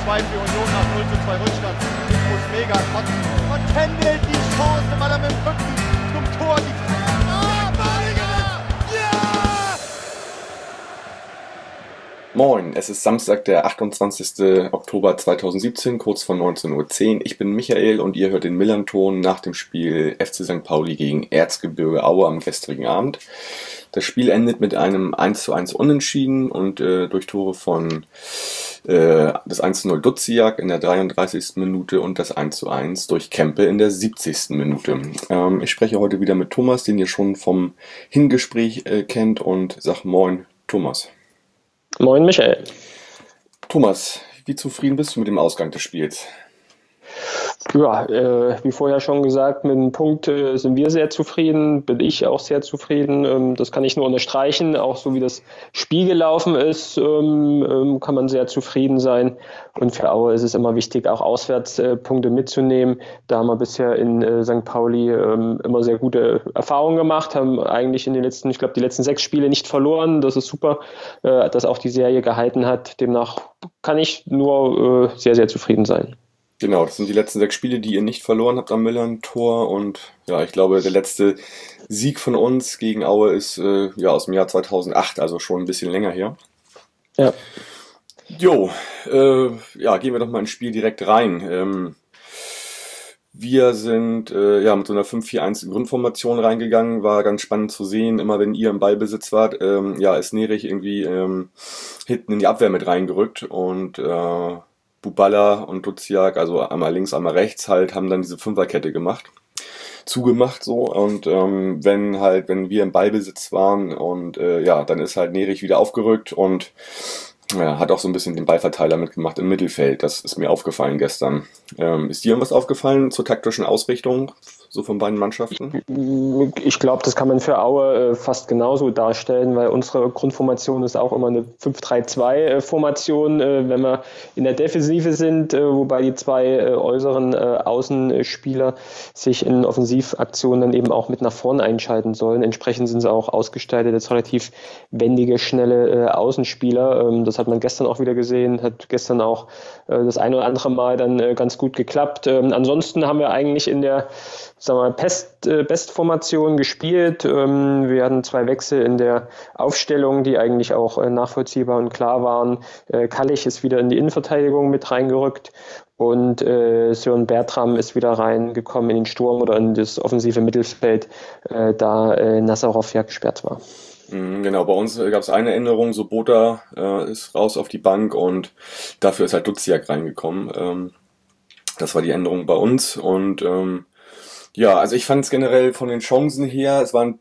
2 für Union nach 0:2 Rückstand. Ich muss mega kotzen. Und Kendall die Chance, weil er mit dem Rücken zum Tor die Moin, es ist Samstag, der 28. Oktober 2017, kurz vor 19:10 Uhr. Ich bin Michael und ihr hört den Millern-Ton nach dem Spiel FC St. Pauli gegen Erzgebirge Aue am gestrigen Abend. Das Spiel endet mit einem 1:1 Unentschieden und durch Tore von das 1:0 Duziak in der 33. Minute und das 1:1 durch Kempe in der 70. Minute. Ich spreche heute wieder mit Thomas, den ihr schon vom Hingespräch kennt, und sag Moin, Thomas. Moin Michael. Thomas, wie zufrieden bist du mit dem Ausgang des Spiels? Ja, wie vorher schon gesagt, mit dem Punkt sind wir sehr zufrieden, bin ich auch sehr zufrieden. Das kann ich nur unterstreichen. Auch so wie das Spiel gelaufen ist, kann man sehr zufrieden sein. Und für Aue ist es immer wichtig, auch Auswärtspunkte mitzunehmen. Da haben wir bisher in St. Pauli immer sehr gute Erfahrungen gemacht, haben eigentlich in den letzten, ich glaube, die letzten 6 Spiele nicht verloren. Das ist super, dass auch die Serie gehalten hat. Demnach kann ich nur sehr, sehr zufrieden sein. Genau, das sind die letzten 6 Spiele, die ihr nicht verloren habt am Millern-Tor, und ja, ich glaube, der letzte Sieg von uns gegen Aue ist aus dem Jahr 2008, also schon ein bisschen länger her. Ja. Jo, gehen wir doch mal ins Spiel direkt rein. Wir sind mit so einer 5-4-1 Grundformation reingegangen, war ganz spannend zu sehen. Immer wenn ihr im Ballbesitz wart, ist Nerich irgendwie hinten in die Abwehr mit reingerückt, und Buballa und Duziak, also einmal links, einmal rechts, halt, haben dann diese Fünferkette zugemacht so, und wenn wir im Ballbesitz waren, und dann ist halt Nerich wieder aufgerückt und hat auch so ein bisschen den Ballverteiler mitgemacht im Mittelfeld. Das ist mir aufgefallen gestern. Ist dir irgendwas aufgefallen zur taktischen Ausrichtung, so von beiden Mannschaften? Ich glaube, das kann man für Aue fast genauso darstellen, weil unsere Grundformation ist auch immer eine 5-3-2-Formation, wenn wir in der Defensive sind, wobei die 2 äußeren Außenspieler sich in Offensivaktionen dann eben auch mit nach vorne einschalten sollen. Entsprechend sind sie auch ausgestaltet als relativ wendige, schnelle Außenspieler. Das hat man gestern auch wieder gesehen, hat gestern auch das ein oder andere Mal dann ganz gut geklappt. Ansonsten haben wir eigentlich in der Bestformation gespielt. Wir hatten 2 Wechsel in der Aufstellung, die eigentlich auch nachvollziehbar und klar waren. Kallich ist wieder in die Innenverteidigung mit reingerückt, und Sören Bertram ist wieder reingekommen in den Sturm oder in das offensive Mittelfeld, da Nazarov ja gesperrt war. Genau, bei uns gab es eine Änderung, so Botha ist raus auf die Bank und dafür ist halt Duziak reingekommen. Das war die Änderung bei uns, und also ich fand es generell von den Chancen her, es waren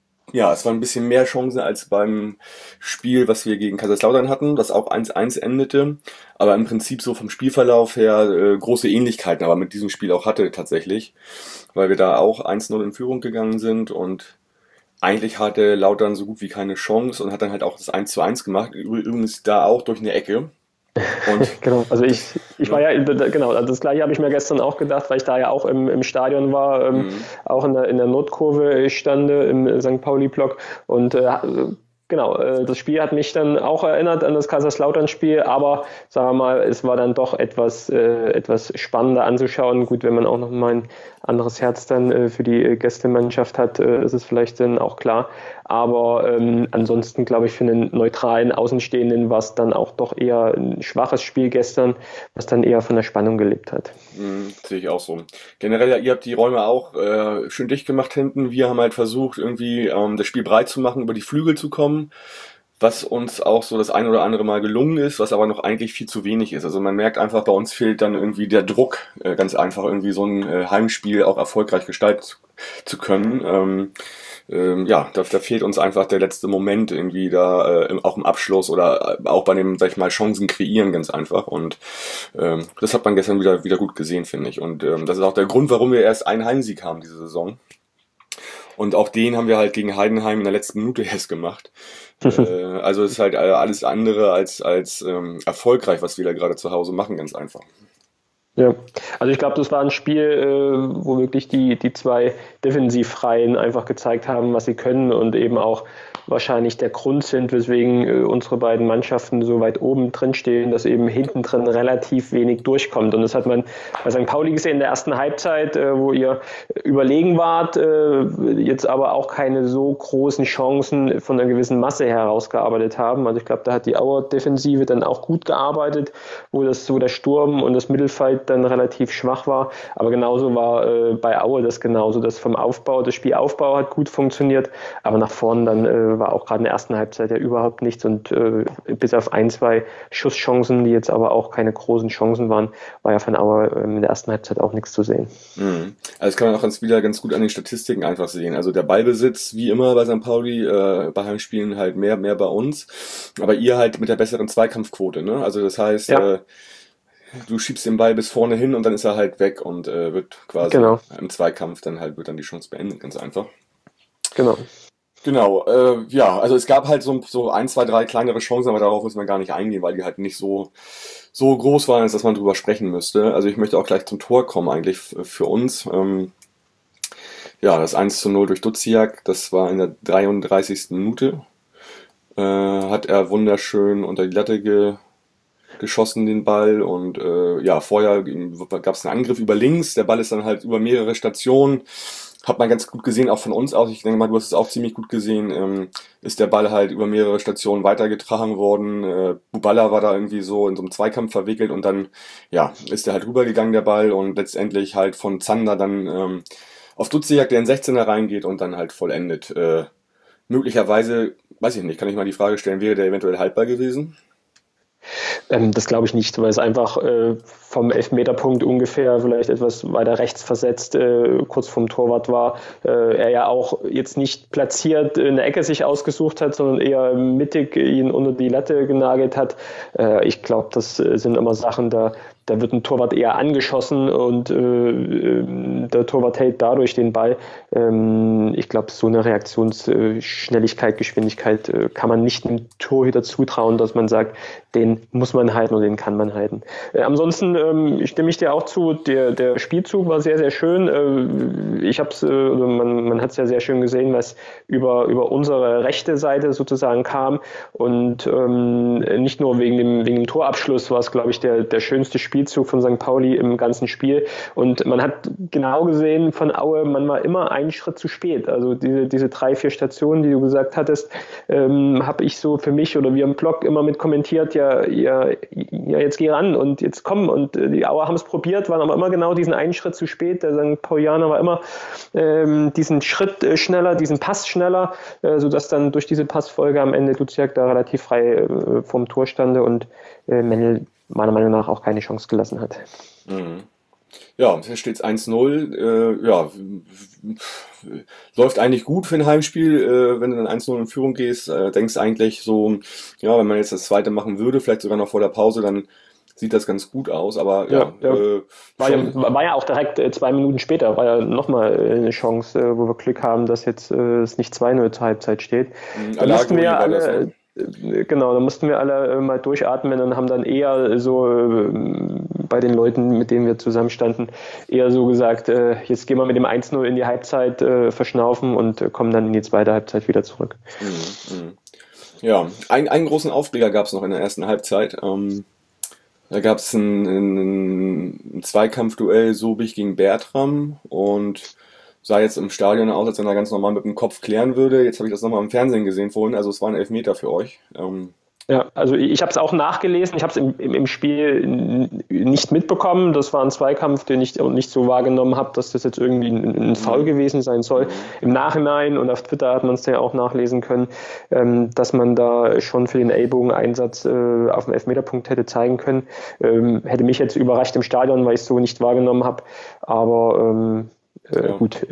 ein bisschen mehr Chancen als beim Spiel, was wir gegen Kaiserslautern hatten, das auch 1:1 endete, aber im Prinzip so vom Spielverlauf her große Ähnlichkeiten, aber mit diesem Spiel auch hatte tatsächlich, weil wir da auch 1:0 in Führung gegangen sind, und eigentlich hatte Lautern so gut wie keine Chance und hat dann halt auch das 1:1 gemacht, übrigens da auch durch eine Ecke. Und genau, also ich war ja, genau, das gleiche habe ich mir gestern auch gedacht, weil ich da ja auch im Stadion war, auch in der Nordkurve stande, im St. Pauli-Block, und genau, das Spiel hat mich dann auch erinnert an das Kaiserslautern-Spiel, aber sagen wir mal, es war dann doch etwas spannender anzuschauen. Gut, wenn man auch noch mal ein anderes Herz dann für die Gästemannschaft hat, ist es vielleicht dann auch klar. Aber ansonsten, glaube ich, für einen neutralen Außenstehenden war es dann auch doch eher ein schwaches Spiel gestern, was dann eher von der Spannung gelebt hat. Sehe ich auch so. Generell, ihr habt die Räume auch schön dicht gemacht hinten. Wir haben halt versucht, irgendwie das Spiel breit zu machen, über die Flügel zu kommen, was uns auch so das ein oder andere Mal gelungen ist, was aber noch eigentlich viel zu wenig ist. Also man merkt einfach, bei uns fehlt dann irgendwie der Druck, ganz einfach irgendwie so ein Heimspiel auch erfolgreich gestalten zu können. Da fehlt uns einfach der letzte Moment irgendwie da, auch im Abschluss oder auch bei dem, sag ich mal, Chancen kreieren, ganz einfach. Und das hat man gestern wieder gut gesehen, finde ich. Und das ist auch der Grund, warum wir erst einen Heimsieg haben diese Saison. Und auch den haben wir halt gegen Heidenheim in der letzten Minute erst gemacht. Also es ist halt alles andere als erfolgreich, was wir da gerade zu Hause machen, ganz einfach. Ja, also ich glaube, das war ein Spiel, wo wirklich die zwei Defensivreihen einfach gezeigt haben, was sie können und eben auch wahrscheinlich der Grund sind, weswegen unsere beiden Mannschaften so weit oben drin stehen, dass eben hinten drin relativ wenig durchkommt. Und das hat man bei St. Pauli gesehen in der ersten Halbzeit, wo ihr überlegen wart, jetzt aber auch keine so großen Chancen von einer gewissen Masse herausgearbeitet haben. Also ich glaube, da hat die Auer-Defensive dann auch gut gearbeitet, wo der Sturm und das Mittelfeld dann relativ schwach war. Aber genauso war bei Aue das genauso. Das Spielaufbau hat gut funktioniert, aber nach vorne dann war auch gerade in der ersten Halbzeit ja überhaupt nichts und bis auf 1-2 Schusschancen, die jetzt aber auch keine großen Chancen waren, war ja von Aue in der ersten Halbzeit auch nichts zu sehen. Mhm. Also das kann man auch wieder ganz gut an den Statistiken einfach sehen. Also der Ballbesitz, wie immer bei St. Pauli, bei Heimspielen halt mehr bei uns, aber ihr halt mit der besseren Zweikampfquote, ne? Also das heißt, du schiebst den Ball bis vorne hin und dann ist er halt weg und wird quasi im Zweikampf wird dann die Chance beendet, ganz einfach. Genau, also es gab halt so 1, 2, 3 kleinere Chancen, aber darauf müssen wir gar nicht eingehen, weil die halt nicht so groß waren, dass man drüber sprechen müsste. Also ich möchte auch gleich zum Tor kommen eigentlich für uns. Das 1:0 durch Duziak, das war in der 33. Minute. Hat er wunderschön unter die Latte geschossen, den Ball, und vorher gab es einen Angriff über links, der Ball ist dann halt über mehrere Stationen, hat man ganz gut gesehen, auch von uns aus, ich denke mal, du hast es auch ziemlich gut gesehen, ist der Ball halt über mehrere Stationen weitergetragen worden, Buballa war da irgendwie so in so einem Zweikampf verwickelt und dann, ist der halt rübergegangen, der Ball, und letztendlich halt von Zander dann auf Duziak, der in 16er reingeht und dann halt vollendet. Möglicherweise, weiß ich nicht, kann ich mal die Frage stellen, wäre der eventuell haltbar gewesen? Das glaube ich nicht, weil es einfach vom Elfmeterpunkt ungefähr vielleicht etwas weiter rechts versetzt, kurz vorm Torwart war. Er ja auch jetzt nicht platziert in der Ecke sich ausgesucht hat, sondern eher mittig ihn unter die Latte genagelt hat. Ich glaube, das sind immer Sachen, da wird ein Torwart eher angeschossen und der Torwart hält dadurch den Ball. Ich glaube, so eine Reaktionsschnelligkeit, Geschwindigkeit kann man nicht einem Torhüter zutrauen, dass man sagt, den muss man halten und den kann man halten. Ansonsten stimme ich dir auch zu, der Spielzug war sehr, sehr schön. Man hat es ja sehr schön gesehen, was über unsere rechte Seite sozusagen kam, und nicht nur wegen dem Torabschluss war es, glaube ich, der schönste Spielzug von St. Pauli im ganzen Spiel, und man hat genau gesehen von Aue, man war immer einen Schritt zu spät. Also diese 3, 4 Stationen, die du gesagt hattest, habe ich so für mich oder wir im Blog immer mit kommentiert, jetzt geh ran und jetzt komm, und die Auer haben es probiert, waren aber immer genau diesen einen Schritt zu spät. Der St. Paulianer war immer diesen Schritt schneller, diesen Pass schneller, sodass dann durch diese Passfolge am Ende Duziak da relativ frei vorm Tor stande und Mendel meiner Meinung nach auch keine Chance gelassen hat. Mhm. Ja, hier steht es 1:0. Läuft eigentlich gut für ein Heimspiel, wenn du dann 1:0 in Führung gehst. Denkst eigentlich so, wenn man jetzt das zweite machen würde, vielleicht sogar noch vor der Pause, dann sieht das ganz gut aus. Aber war ja auch direkt 2 Minuten später, war ja nochmal eine Chance, wo wir Glück haben, dass jetzt es nicht 2:0 zur Halbzeit steht. Da mussten wir alle... Genau, da mussten wir alle mal durchatmen und haben dann eher so bei den Leuten, mit denen wir zusammenstanden, eher so gesagt, jetzt gehen wir mit dem 1:0 in die Halbzeit, verschnaufen und kommen dann in die zweite Halbzeit wieder zurück. Ja, einen großen Aufreger gab es noch in der ersten Halbzeit. Da gab es ein Zweikampfduell Sobich gegen Bertram, und sah jetzt im Stadion aus, als wenn er ganz normal mit dem Kopf klären würde. Jetzt habe ich das nochmal im Fernsehen gesehen vorhin, also es war ein Elfmeter für euch. Ja, also ich habe es auch nachgelesen, ich habe es im Spiel nicht mitbekommen. Das war ein Zweikampf, den ich nicht so wahrgenommen habe, dass das jetzt irgendwie ein Foul gewesen sein soll. Im Nachhinein, und auf Twitter hat man es ja auch nachlesen können, dass man da schon für den Ellbogeneinsatz auf dem Elfmeterpunkt hätte zeigen können. Hätte mich jetzt überrascht im Stadion, weil ich es so nicht wahrgenommen habe. Aber gut,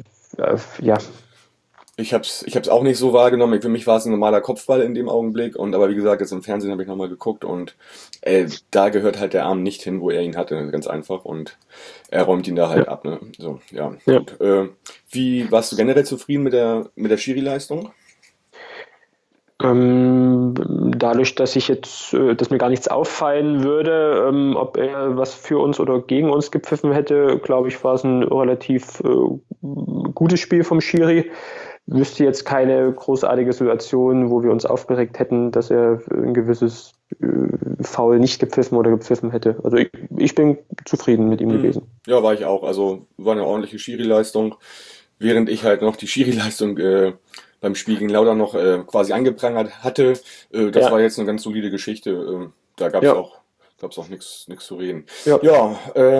Ich hab's auch nicht so wahrgenommen. Für mich war es ein normaler Kopfball in dem Augenblick, aber wie gesagt, jetzt im Fernsehen habe ich nochmal geguckt, und da gehört halt der Arm nicht hin, wo er ihn hatte, ganz einfach, und er räumt ihn da halt ab, ne? So, gut. Wie warst du generell zufrieden mit der Schiri-Leistung? Dadurch, dass dass mir gar nichts auffallen würde, ob er was für uns oder gegen uns gepfiffen hätte, glaube ich, war es ein relativ gutes Spiel vom Schiri. Wüsste jetzt keine großartige Situation, wo wir uns aufgeregt hätten, dass er ein gewisses Foul nicht gepfiffen oder gepfiffen hätte. Also ich bin zufrieden mit ihm gewesen. Ja, war ich auch. Also war eine ordentliche Schiri-Leistung, während ich halt noch die Schiri-Leistung beim Spiel gegen Lautern noch quasi angeprangert hatte. Das war jetzt eine ganz solide Geschichte. Da gab's auch nichts zu reden. Ja,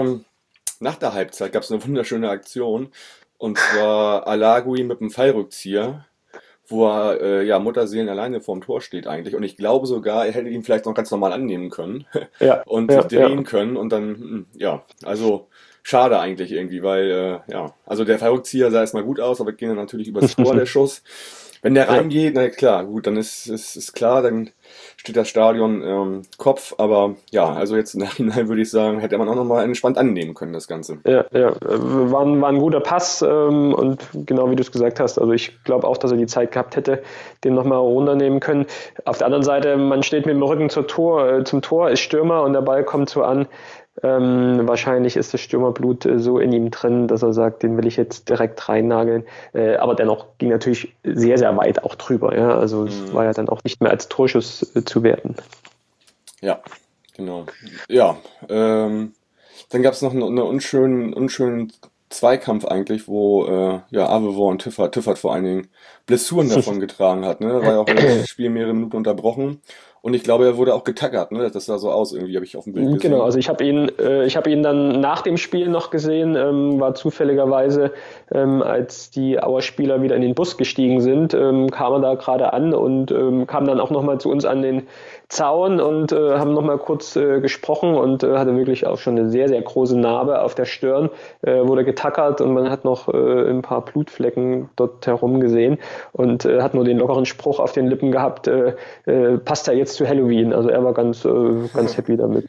nach der Halbzeit gab's eine wunderschöne Aktion. Und zwar Alagui mit einem Fallrückzieher, wo er Mutterseelen alleine vorm Tor steht eigentlich. Und ich glaube sogar, er hätte ihn vielleicht noch ganz normal annehmen können und drehen können. Und dann, also schade eigentlich irgendwie, weil, also der Fallrückzieher sah erstmal gut aus, aber ging dann natürlich übers Tor der Schuss. Wenn der reingeht, na klar, gut, dann ist klar, dann steht das Stadion Kopf, aber ja, also jetzt im Nachhinein würde ich sagen, hätte man auch nochmal entspannt annehmen können, das Ganze. Ja, war ein guter Pass und genau wie du es gesagt hast, also ich glaube auch, dass er die Zeit gehabt hätte, den nochmal runternehmen können. Auf der anderen Seite, man steht mit dem Rücken zum Tor, ist Stürmer und der Ball kommt so an. Wahrscheinlich ist das Stürmerblut so in ihm drin, dass er sagt, den will ich jetzt direkt reinnageln. Aber dennoch ging natürlich sehr, sehr weit auch drüber. Ja? Also es war ja dann auch nicht mehr als Torschuss zu werten. Ja, genau. Ja, dann gab es noch einen unschönen Zweikampf eigentlich, wo Avevo und Tiffert vor allen Dingen Blessuren davon getragen hat. Ne? Da war ja auch das Spiel mehrere Minuten unterbrochen. Und ich glaube, er wurde auch getackert, ne? Das sah so aus, irgendwie habe ich auf dem Bild gesehen. Genau, also ich habe ihn dann nach dem Spiel noch gesehen, war zufälligerweise, als die Auer Spieler wieder in den Bus gestiegen sind, kam er da gerade an und kam dann auch nochmal zu uns an den Zaun und haben nochmal kurz gesprochen und hatte wirklich auch schon eine sehr, sehr große Narbe auf der Stirn, wurde getackert und man hat noch ein paar Blutflecken dort herum gesehen und hat nur den lockeren Spruch auf den Lippen gehabt, passt er jetzt zu Halloween. Also er war ganz happy damit.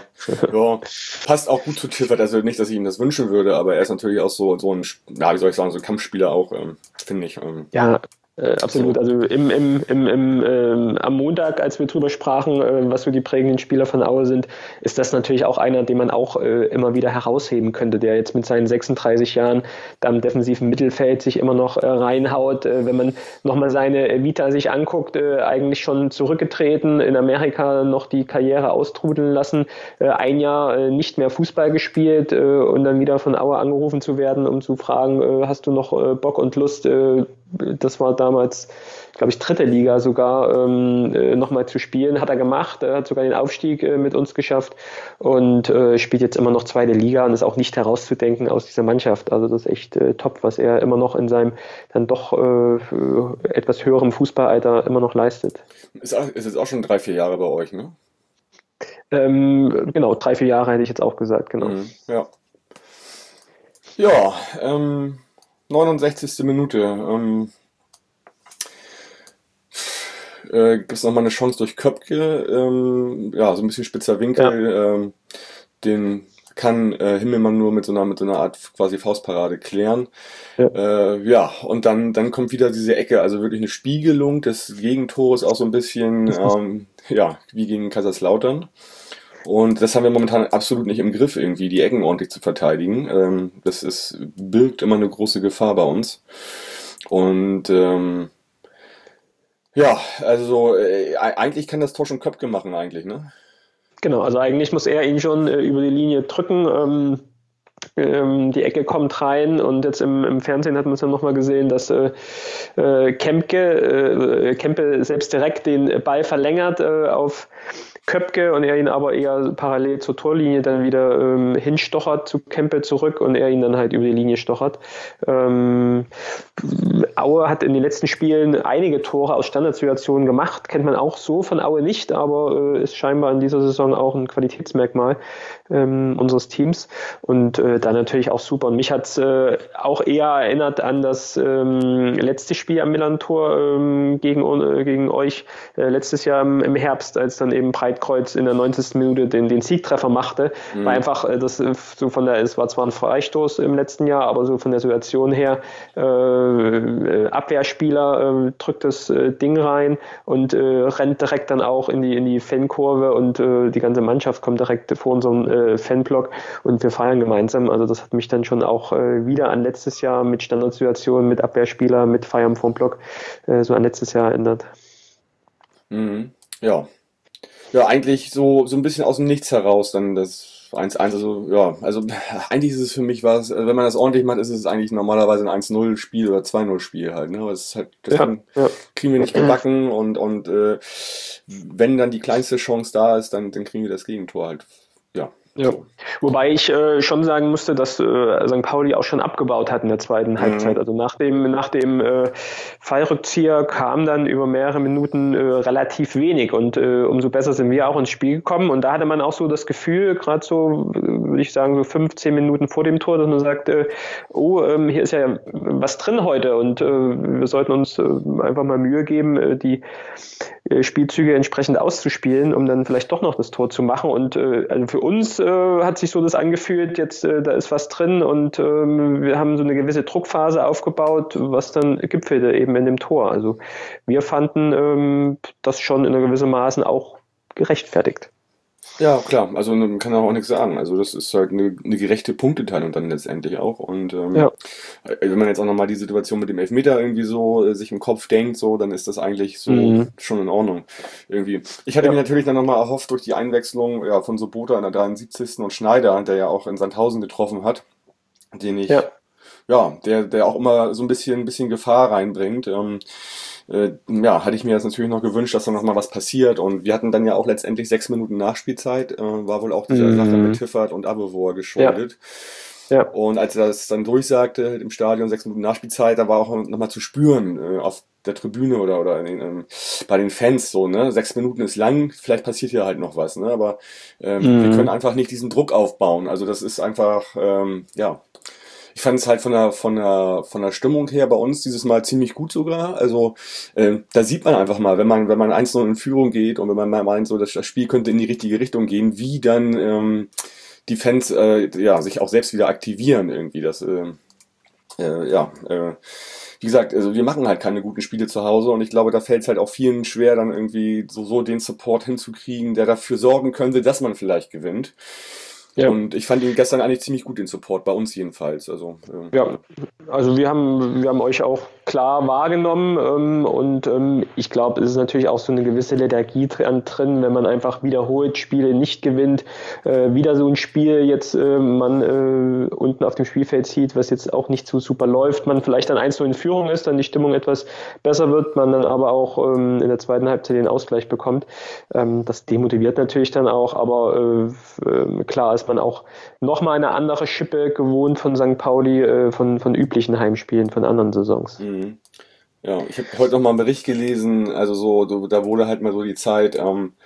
Ja, passt auch gut zu Tiffert. Also nicht, dass ich ihm das wünschen würde, aber er ist natürlich auch so ein, wie soll ich sagen, so ein Kampfspieler auch, finde ich. Ja, absolut. So. Also am Montag, als wir drüber sprachen, was so die prägenden Spieler von Aue sind, ist das natürlich auch einer, den man auch immer wieder herausheben könnte, der jetzt mit seinen 36 Jahren da im defensiven Mittelfeld sich immer noch reinhaut. Wenn man nochmal seine Vita sich anguckt, eigentlich schon zurückgetreten, in Amerika noch die Karriere austrudeln lassen, ein Jahr nicht mehr Fußball gespielt und dann wieder von Aue angerufen zu werden, um zu fragen, hast du noch Bock und Lust, das war damals, glaube ich, 3. Liga sogar, nochmal zu spielen. Hat er gemacht, hat sogar den Aufstieg mit uns geschafft und spielt jetzt immer noch 2. Liga und ist auch nicht herauszudenken aus dieser Mannschaft. Also das ist echt top, was er immer noch in seinem dann doch etwas höherem Fußballalter immer noch leistet. Ist jetzt auch schon 3-4 Jahre bei euch, ne? Genau, 3-4 Jahre hätte ich jetzt auch gesagt, genau. Ja, 69. Minute. Gibt es nochmal eine Chance durch Köpke. So ein bisschen spitzer Winkel. Den kann Himmelmann nur mit so einer Art quasi Faustparade klären. Und dann kommt wieder diese Ecke, also wirklich eine Spiegelung des Gegentores, auch so ein bisschen wie gegen Kaiserslautern. Und das haben wir momentan absolut nicht im Griff, irgendwie die Ecken ordentlich zu verteidigen. Das birgt immer eine große Gefahr bei uns. Und eigentlich kann das Tor schon Köpke machen eigentlich, ne? Genau, also eigentlich muss er ihn schon über die Linie drücken. Die Ecke kommt rein und jetzt im Fernsehen hat man es dann nochmal gesehen, dass Kempe selbst direkt den Ball verlängert auf Köpke und er ihn aber eher parallel zur Torlinie dann wieder hinstochert zu Kempe zurück und er ihn dann halt über die Linie stochert. Aue hat in den letzten Spielen einige Tore aus Standardsituationen gemacht, kennt man auch so von Aue nicht, aber ist scheinbar in dieser Saison auch ein Qualitätsmerkmal unseres Teams und dann natürlich auch super. Und mich hat es auch eher erinnert an das letzte Spiel am Millern-Tor gegen euch letztes Jahr im Herbst, als dann eben Breite Weitkreuz in der 90. Minute den Siegtreffer machte, war einfach das so es war zwar ein Freistoß im letzten Jahr, aber so von der Situation her, Abwehrspieler drückt das Ding rein und rennt direkt dann auch in die Fankurve und die ganze Mannschaft kommt direkt vor unseren Fanblock und wir feiern gemeinsam. Also das hat mich dann schon auch wieder an letztes Jahr mit Standardsituationen, mit Abwehrspieler, mit Feiern vorm Block so an letztes Jahr erinnert. Mhm. Ja. Ja, eigentlich so ein bisschen aus dem Nichts heraus dann das 1-1, also eigentlich ist es für mich wenn man das ordentlich macht, ist es eigentlich normalerweise ein 1-0-Spiel oder 2-0-Spiel halt, ne? Aber es ist halt, kriegen wir nicht gebacken und wenn dann die kleinste Chance da ist, dann kriegen wir das Gegentor halt, ja. Ja. So. Wobei ich schon sagen musste, dass St. Pauli auch schon abgebaut hat in der zweiten Halbzeit. Also nach dem Fallrückzieher kam dann über mehrere Minuten relativ wenig und umso besser sind wir auch ins Spiel gekommen. Und da hatte man auch so das Gefühl, gerade so, würde ich sagen, so 15 Minuten vor dem Tor, dass man sagt, hier ist ja was drin heute und wir sollten uns einfach mal Mühe geben, die Spielzüge entsprechend auszuspielen, um dann vielleicht doch noch das Tor zu machen. Und also für uns hat sich so das angefühlt, jetzt da ist was drin und wir haben so eine gewisse Druckphase aufgebaut, was dann gipfelte eben in dem Tor. Also wir fanden das schon in einer gewissen Maßen auch gerechtfertigt. Ja, klar, also man kann auch nichts sagen. Also das ist halt eine gerechte Punkteteilung dann letztendlich auch. Und wenn man jetzt auch nochmal die Situation mit dem Elfmeter irgendwie so sich im Kopf denkt, so, dann ist das eigentlich so schon in Ordnung. Irgendwie. Ich hatte mir natürlich dann nochmal erhofft durch die Einwechslung von Sobota in der 73. und Schneider, der ja auch in Sandhausen getroffen hat, den ich, der auch immer so ein bisschen Gefahr reinbringt. Hatte ich mir jetzt natürlich noch gewünscht, dass da noch mal was passiert und wir hatten dann ja auch letztendlich 6 Minuten Nachspielzeit, war wohl auch dieser Sache mit Tiffert und Abevor geschuldet. Ja. Und als er das dann durchsagte im Stadion, 6 Minuten Nachspielzeit, da war auch noch mal zu spüren auf der Tribüne oder bei den Fans so, ne, 6 Minuten ist lang, vielleicht passiert hier halt noch was, ne, aber wir können einfach nicht diesen Druck aufbauen, also das ist einfach, ich fand es halt von der Stimmung her bei uns dieses Mal ziemlich gut sogar. Also da sieht man einfach mal, wenn man 1-0 in Führung geht und wenn man mal meint, so dass das Spiel könnte in die richtige Richtung gehen, wie dann die Fans sich auch selbst wieder aktivieren irgendwie. Das wie gesagt, also wir machen halt keine guten Spiele zu Hause und ich glaube, da fällt es halt auch vielen schwer, dann irgendwie so den Support hinzukriegen, der dafür sorgen könnte, dass man vielleicht gewinnt. Ja. Und ich fand ihn gestern eigentlich ziemlich gut, den Support, bei uns jedenfalls. Also wir haben euch auch klar wahrgenommen und ich glaube, es ist natürlich auch so eine gewisse Lethargie drin, wenn man einfach wiederholt Spiele nicht gewinnt, wieder so ein Spiel jetzt man unten auf dem Spielfeld sieht, was jetzt auch nicht so super läuft, man vielleicht dann 1-0 in Führung ist, dann die Stimmung etwas besser wird, man dann aber auch in der zweiten Halbzeit den Ausgleich bekommt. Das demotiviert natürlich dann auch, aber klar ist man auch nochmal eine andere Schippe gewohnt von St. Pauli, von üblichen Heimspielen, von anderen Saisons. Mhm. Ja, ich habe heute noch mal einen Bericht gelesen, also da wurde halt mal so die Zeit,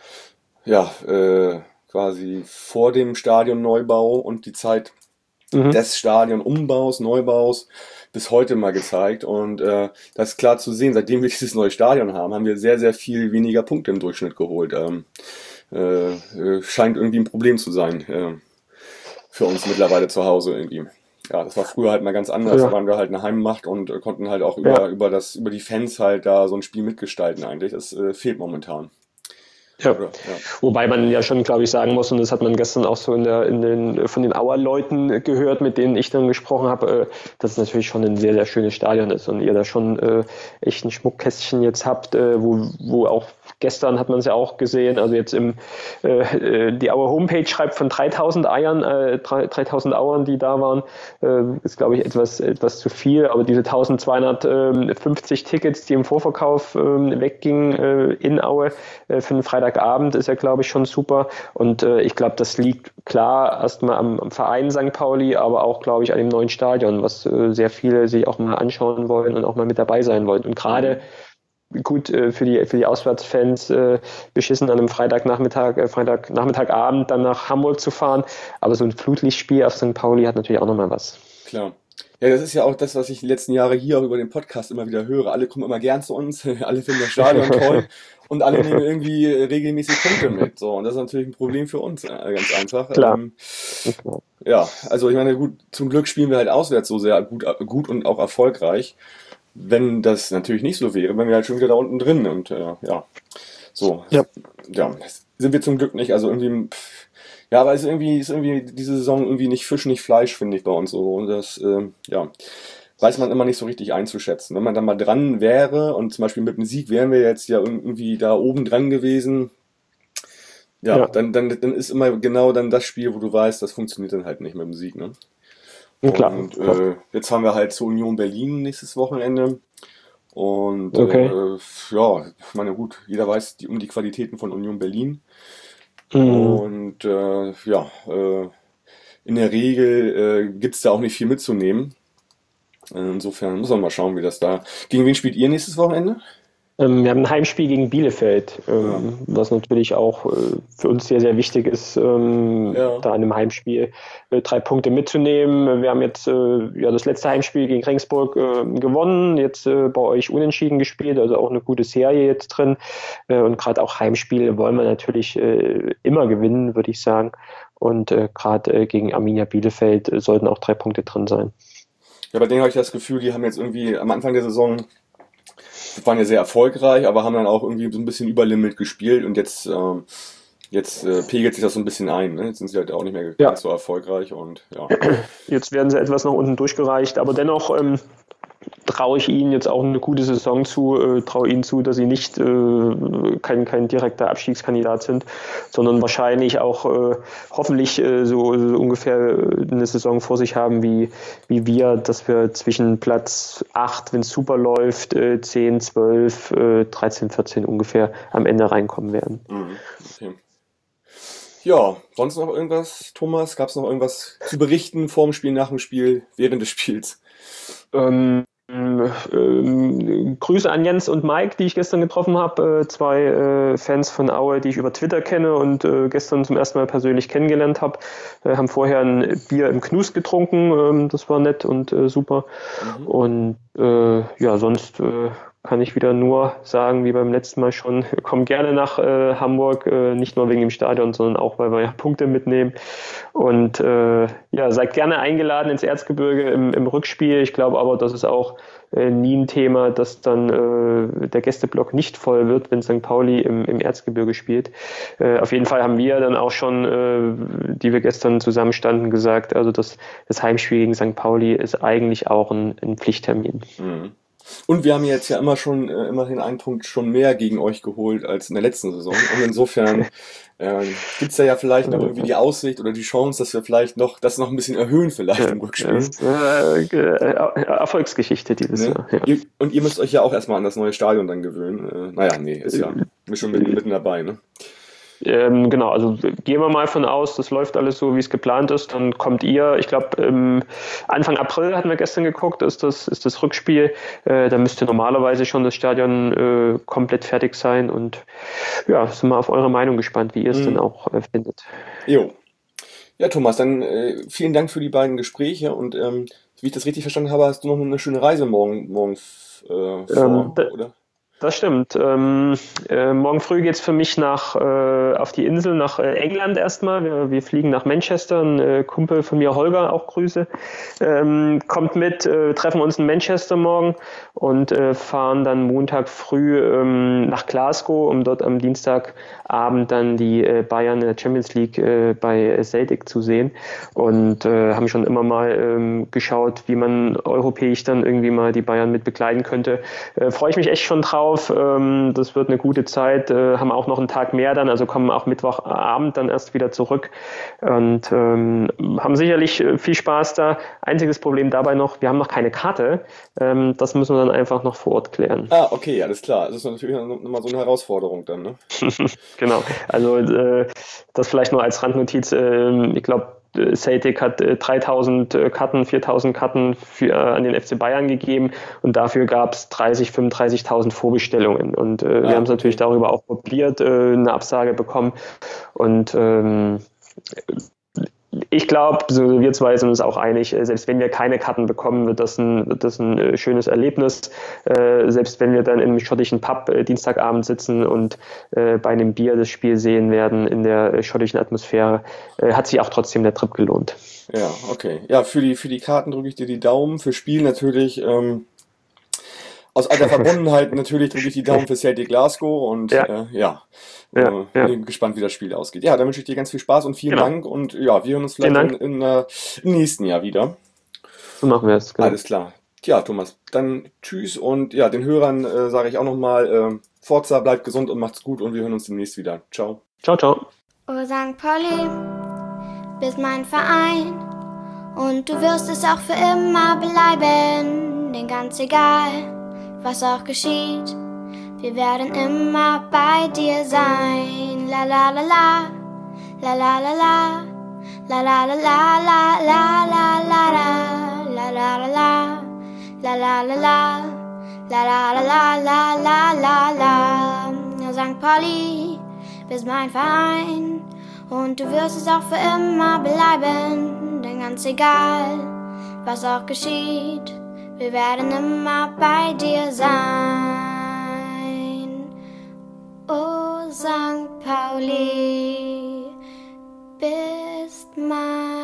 quasi vor dem Stadionneubau und die Zeit des Stadionumbaus, Neubaus bis heute mal gezeigt und das ist klar zu sehen, seitdem wir dieses neue Stadion haben wir sehr, sehr viel weniger Punkte im Durchschnitt geholt. Scheint irgendwie ein Problem zu sein für uns mittlerweile zu Hause irgendwie. Ja, das war früher halt mal ganz anders, da waren wir halt eine Heimmacht und konnten halt auch über die Fans halt da so ein Spiel mitgestalten eigentlich. Das fehlt momentan. Ja. Wobei man ja schon, glaube ich, sagen muss, und das hat man gestern auch so von den Auer-Leuten gehört, mit denen ich dann gesprochen habe, dass es natürlich schon ein sehr, sehr schönes Stadion ist und ihr da schon echt ein Schmuckkästchen jetzt habt, wo auch gestern hat man es ja auch gesehen, also jetzt die Auer Homepage schreibt von 3000 Auern, die da waren, ist glaube ich etwas zu viel, aber diese 1250 Tickets, die im Vorverkauf weggingen in Aue für den Freitagabend, ist ja glaube ich schon super und ich glaube, das liegt klar erstmal am Verein St. Pauli, aber auch glaube ich an dem neuen Stadion, was sehr viele sich auch mal anschauen wollen und auch mal mit dabei sein wollen und gerade gut, für die Auswärtsfans beschissen an einem Freitagnachmittagabend dann nach Hamburg zu fahren. Aber so ein Flutlichtspiel auf St. Pauli hat natürlich auch nochmal was. Klar. Ja, das ist ja auch das, was ich die letzten Jahre hier auch über den Podcast immer wieder höre. Alle kommen immer gern zu uns, alle finden das Stadion toll und alle nehmen irgendwie regelmäßig Punkte mit. So, und das ist natürlich ein Problem für uns, ganz einfach. Klar. Ja, also ich meine, gut, zum Glück spielen wir halt auswärts so sehr gut und auch erfolgreich. Wenn das natürlich nicht so wäre, wären wir halt schon wieder da unten drin und so. Ja, sind wir zum Glück nicht. Also irgendwie, ja, aber ist irgendwie diese Saison irgendwie nicht Fisch, nicht Fleisch, finde ich bei uns so. Und das, weiß man immer nicht so richtig einzuschätzen. Wenn man dann mal dran wäre und zum Beispiel mit dem Sieg wären wir jetzt ja irgendwie da oben dran gewesen, dann ist immer genau dann das Spiel, wo du weißt, das funktioniert dann halt nicht mit dem Sieg, ne? Klar. Und jetzt haben wir halt zu Union Berlin nächstes Wochenende. Und ich meine, gut, jeder weiß um die Qualitäten von Union Berlin. Und in der Regel gibt es da auch nicht viel mitzunehmen. Insofern muss man mal schauen, wie das da. Gegen wen spielt ihr nächstes Wochenende? Wir haben ein Heimspiel gegen Bielefeld, was natürlich auch für uns sehr, sehr wichtig ist, da in einem Heimspiel 3 Punkte mitzunehmen. Wir haben jetzt das letzte Heimspiel gegen Regensburg gewonnen, jetzt bei euch unentschieden gespielt, also auch eine gute Serie jetzt drin. Und gerade auch Heimspiele wollen wir natürlich immer gewinnen, würde ich sagen. Und gerade gegen Arminia Bielefeld sollten auch 3 Punkte drin sein. Ja, bei denen habe ich das Gefühl, die haben jetzt irgendwie am Anfang der Saison waren ja sehr erfolgreich, aber haben dann auch irgendwie so ein bisschen über Limit gespielt und jetzt pegelt sich das so ein bisschen ein. Ne? Jetzt sind sie halt auch nicht mehr ganz so erfolgreich und ja. Jetzt werden sie etwas nach unten durchgereicht, aber dennoch traue ich ihnen jetzt auch eine gute Saison zu, traue ihnen zu, dass sie nicht kein direkter Abstiegskandidat sind, sondern wahrscheinlich auch hoffentlich so ungefähr eine Saison vor sich haben wie wir, dass wir zwischen Platz 8, wenn es super läuft, 10, 12, 13, 14 ungefähr am Ende reinkommen werden. Okay. Ja, sonst noch irgendwas, Thomas? Gab es noch irgendwas zu berichten vor dem Spiel, nach dem Spiel, während des Spiels? Grüße an Jens und Mike, die ich gestern getroffen habe, 2 Fans von Aue, die ich über Twitter kenne und gestern zum ersten Mal persönlich kennengelernt habe. Haben vorher ein Bier im Knus getrunken, das war nett und super. Und sonst kann ich wieder nur sagen, wie beim letzten Mal schon, kommt gerne nach Hamburg, nicht nur wegen dem Stadion, sondern auch, weil wir ja Punkte mitnehmen. Und seid gerne eingeladen ins Erzgebirge im Rückspiel. Ich glaube aber, das ist auch nie ein Thema, dass dann der Gästeblock nicht voll wird, wenn St. Pauli im Erzgebirge spielt. Auf jeden Fall haben wir dann auch schon, die wir gestern zusammenstanden, gesagt, also das Heimspiel gegen St. Pauli ist eigentlich auch ein Pflichttermin. Und wir haben jetzt ja immerhin einen Punkt schon mehr gegen euch geholt als in der letzten Saison. Und insofern gibt es da ja vielleicht noch irgendwie die Aussicht oder die Chance, dass wir vielleicht das noch ein bisschen erhöhen vielleicht im Rückspiel. Erfolgsgeschichte dieses Jahr. Ja. Und ihr müsst euch ja auch erstmal an das neue Stadion dann gewöhnen. Ist ja schon mitten dabei, ne? Genau, also gehen wir mal von aus, das läuft alles so, wie es geplant ist. Dann kommt ihr, ich glaube, Anfang April hatten wir gestern geguckt, ist das Rückspiel. Da müsste normalerweise schon das Stadion komplett fertig sein. Und ja, sind wir auf eure Meinung gespannt, wie ihr es denn auch findet. Jo. Ja, Thomas, dann vielen Dank für die beiden Gespräche. Und wie ich das richtig verstanden habe, hast du noch eine schöne Reise morgen vor, oder? Das stimmt. Morgen früh geht's für mich auf die Insel, nach England erstmal. Wir fliegen nach Manchester. Ein Kumpel von mir, Holger, auch Grüße, kommt mit, treffen uns in Manchester morgen und fahren dann Montag früh nach Glasgow, um dort am Dienstagabend dann die Bayern in der Champions League bei Celtic zu sehen. Und haben schon immer mal geschaut, wie man europäisch dann irgendwie mal die Bayern mit begleiten könnte. Freue ich mich echt schon drauf. Das wird eine gute Zeit, haben auch noch einen Tag mehr dann, also kommen auch Mittwochabend dann erst wieder zurück und haben sicherlich viel Spaß da. Einziges Problem dabei noch, wir haben noch keine Karte, das müssen wir dann einfach noch vor Ort klären. Ah, okay, alles klar. Das ist natürlich nochmal so eine Herausforderung dann, ne? Genau, also das vielleicht nur als Randnotiz, ich glaube, Celtic hat 3.000 Karten, 4.000 Karten an den FC Bayern gegeben und dafür gab es 30.000, 35.000 Vorbestellungen und wir haben es natürlich darüber auch probiert, eine Absage bekommen und Ich glaube, so wir zwei sind uns auch einig, selbst wenn wir keine Karten bekommen, wird das ein schönes Erlebnis. Selbst wenn wir dann im schottischen Pub Dienstagabend sitzen und bei einem Bier das Spiel sehen werden in der schottischen Atmosphäre, hat sich auch trotzdem der Trip gelohnt. Ja, okay. Ja, für die Karten drücke ich dir die Daumen. Für Spiel natürlich aus alter Verbundenheit natürlich drücke ich die Daumen für Celtic Glasgow und bin gespannt, wie das Spiel ausgeht. Ja, dann wünsche ich dir ganz viel Spaß und vielen Dank und ja, wir hören uns vielleicht im nächsten Jahr wieder. So machen wir es. Genau. Alles klar. Ja, Thomas, dann tschüss und ja, den Hörern sage ich auch nochmal, Forza, bleibt gesund und macht's gut und wir hören uns demnächst wieder. Ciao. Ciao, ciao. Oh, St. Pauli, bist mein Verein und du wirst es auch für immer bleiben, denn ganz egal, was auch geschieht, wir werden immer bei dir sein. La la la la, la la la la, la la la la la la la la la la la la, la la la la, la la la la la la la. St. Pauli, bist mein Verein und du wirst es auch für immer bleiben, denn ganz egal, was auch geschieht, wir werden immer bei dir sein. Oh, St. Pauli, bist mein